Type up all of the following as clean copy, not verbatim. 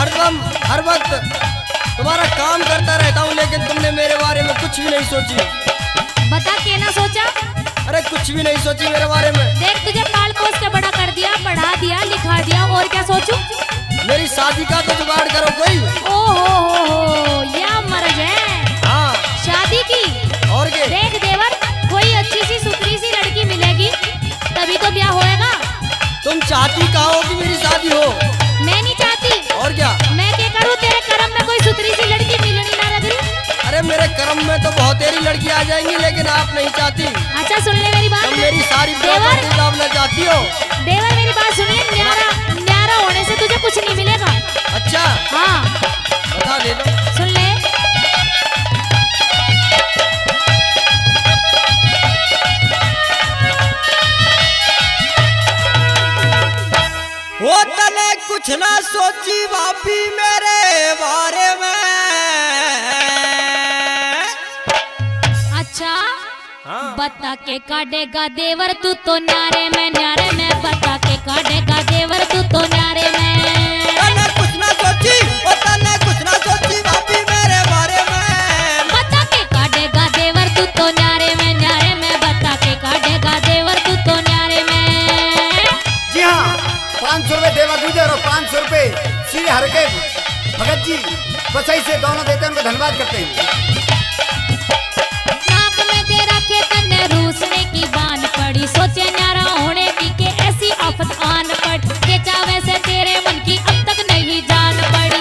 हरदम हर वक्त तुम्हारा काम करता रहता हूँ, लेकिन तुमने मेरे बारे में कुछ भी नहीं सोची। बता के ना सोचा। अरे कुछ भी नहीं सोची मेरे बारे में। देख तुझे पाल पोस के बड़ा कर दिया, पढ़ा दिया, लिखा दिया, और क्या सोचूं? मेरी शादी का तो जुगाड़ करो कोई। ओहो या मर्ज है। हाँ शादी की। और क्या? देख देवर, कोई अच्छी सी सुथरी सी लड़की मिलेगी तभी तो ब्याह होएगा। तुम चाहती कहाँ हो कि मेरी शादी हो? मैं नहीं चाहती। और क्या? मैं क्या करूँ, तेरे कर्म में कोई सुथरी सी लड़की मिलनी ना लग रही। अरे मेरे कर्म में तो बहुत तेरी लड़की आ जाएंगी, लेकिन आप नहीं चाहती। अच्छा सुन ले मेरी बात। तुम मेरी सारी देवर, प्रॉपर्टी दावना चाहती हो। देवर मेरी बात सुन ले, न्यारा होने से तुझे कुछ नहीं मिलेगा। अच्छा हाँ बता दे दो। सुन ले। वो तने कुछ ना सोची भाभी मेरे बारे में। अच्छा हाँ? बता के काटेगा देवर तू तो न्यारे में बता के काटेगा देवर तू तो न्यारे में। तने कुछ ना सोची, वो तने कुछ ना सोची भाभी मेरे बारे में। बता के काटेगा देवर तू तो न्यारे में बता के काटेगा देवर तू तो न्यारे में। जी हाँ, 500 रुपए देवा गुजर और 500 रुपए श्री हर के भगत जी बसई से दोनों देते हैं, उनको धन्यवाद करते हैं। नाक में दे रखे तन्ने रूसने की बान पड़ी, सोचे न्यारा होने की के ऐसी आफत आन पड़। ये चावे से तेरे मन की अब तक नहीं जान पड़ी।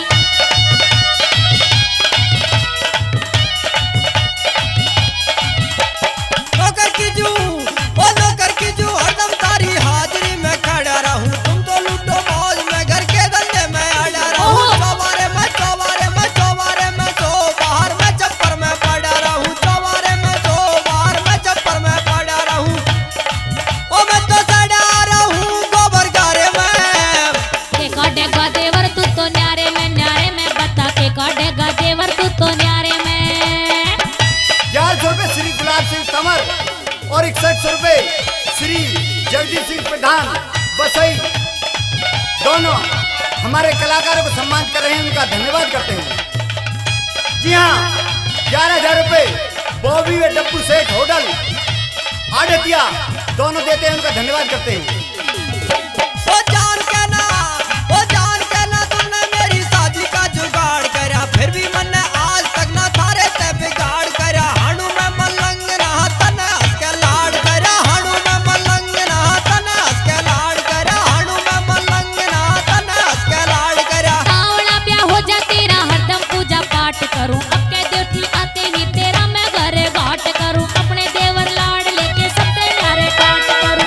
नौकर की जू, ओ नौकर की जू, हरदम तारी हाजिरी में खड़ा रहूं। तुम तो लूटो मौज में, घर के धंधे में अड़ा रहूं। चौबारे में चौबारे में चौबारे में तो बाहर में चप्पर में पड़ा रहूं। चौबारे में तो बाहर में चप्पर में पड़ा रहूं। ओ मैं तो सड़ा रहूं गोबर गारे में। के काटेगा देवर तू तो न्यारे में बता के काटेगा देवर तू तो न्यारे में। 1100 रुपए श्री गुलाब सिंह तंवर और 6100 रुपए श्री जगदीश सिंह प्रधान बसई दोनों हमारे कलाकारों को सम्मानित कर रहे हैं, उनका धन्यवाद करते हैं। जी हाँ, 11,000 रुपए बॉबी व डब्बू सेठ होटल आड़तिया दोनों देते हैं, उनका धन्यवाद करते हैं। ओ जान के ना तुमने मेरी शादी का जुगाड़ करा, फिर भी मैंने आज तक ना थारे से बिगाड़ करा। हाणू में मलंग ना तने हंस के लाड करा। हाणू में मलंग ना तने हंस के लाड करा। हाणू में मलंग ना तने हंस के लाड करा। सावड़ा ब्याह हो जा तेरा हरदम पूजा पाठ करूं, अब के देवठी आते ही तेरा मैं घर बाट करूं। अपने देवर लाड लेके सबसे न्यारे काट करूं।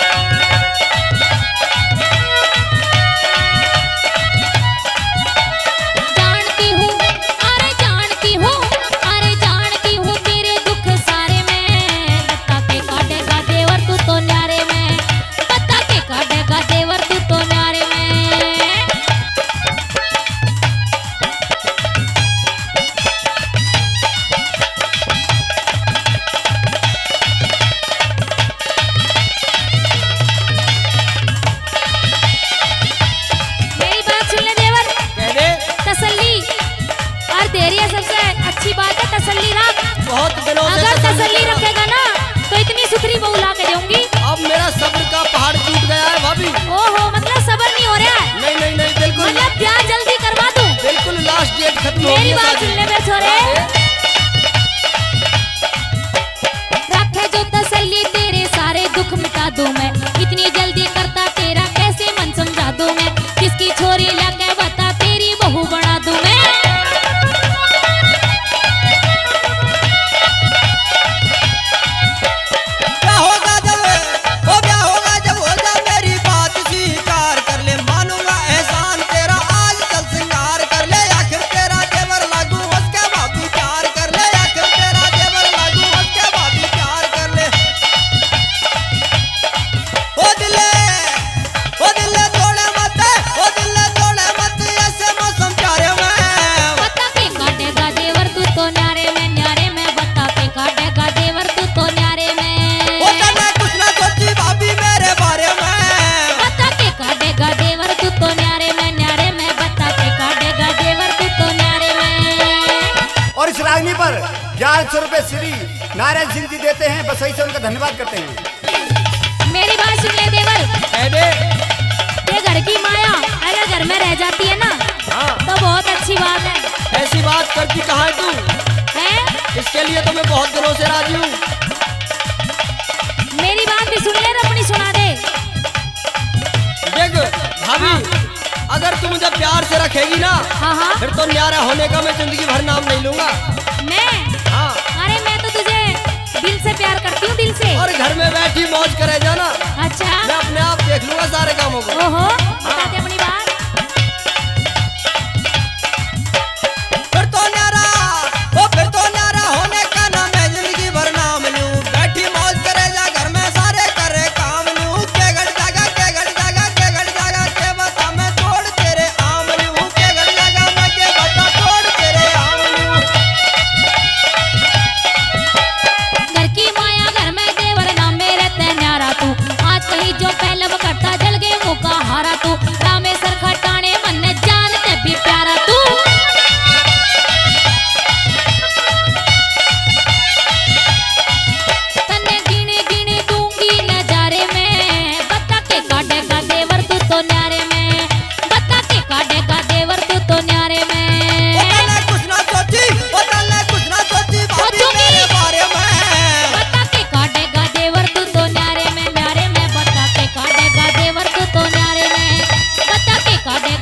जानती हूँ तेरे दुख सारे में, बता के काटेगा देवर तू तो न्यारे में बता के काटेगा देवर तू तो न्यारे में। मेरी बात सुन ले देवर, कह दे। तसल्ली और देरी है, सबसे अच्छी बात है तसल्ली रख। बहुत दिनों से अगर तसल्ली कर रहा हूं। रखेगा ना तो इतनी सुथरी बहू ला के दूंगी। अब मेरा सब्र का पहाड़ टूट गया है भाभी। ओहो मतलब सबर नहीं हो रहा है, नहीं नहीं नहीं, बिल्कुल मतलब ब्याह जल्दी करवा दूं। बिल्कुल लास्ट डेट खत्म हो मेरी गई बात शादी। सुन ले बे छोरे, रखे जो तसल्ली तेरे सारे दुख मिटा दूं मैं। इतनी जल्दी करता तेरा कैसे मन समझा दूं मैं। किसकी छोरी लाके बता तेरी बहू बना दूं मैं। क्या होगा जब, वो क्या होगा जब हो 1100 श्री नारायण सिंह जी देते हैं, बस ऐसे उनका धन्यवाद करते हैं। मेरी बात सुन ले देवर, ये घर की माया अगर घर में रह जाती है ना हाँ। तो बहुत अच्छी बात है। ऐसी बात करती कहाँ है तू? है इसके लिए तो मैं बहुत दिनों से राजी हूँ। मेरी बात भी सुन ले और अपनी सुना दे। देख भाभी, अगर तू मुझे प्यार से रखेगी ना, हाँ हाँ फिर तो न्यारा होने का मैं जिंदगी भर नाम नहीं लूंगा। मैं, हाँ। अरे मैं तो तुझे दिल से प्यार करती हूँ, दिल से। और घर में बैठी मौज करे जाना, अच्छा, मैं अपने आप देख लूंगा सारे कामों को। ओहो, बता दे अपनी बात। फिर तो न्यारा, ओ फिर तो न्यारा होने का ना मैं जिंदगी भर नाम लूं। बैठी मौज करे जा, घर में सारे करे काम लूं। के गड़ जागा, के गड़ जागा, के गड़ जागा, के बता मैं तोड़ तेरे आम लूं। के गड़ जागा, मैं के बता तोड़ तेरे आम लूं। घर की माया घर में देवर नाम में रहते न्यारा तू। आज कहीं जो पहलब करता जल गए मुँह का हारा तू। रामेश्वर खटाने मन ने जानते भी प्यारा तू। तन्ने गिने गिने दूंगी नजारे में, बता के काटेगा देवर तू तो न्यारे में। बता के काटेगा देवर तू तो न्यारे में। ओ तन्ने कुछ ना सोची, ओ तन्ने कुछ ना सोची भाभी सोचूंगी। मेरे बारे में। बता के काटेगा देवर तू तो न्यारे में, न्यारे में। बता के काटेगा देवर तू तो न्यारे में, बता के काटेगा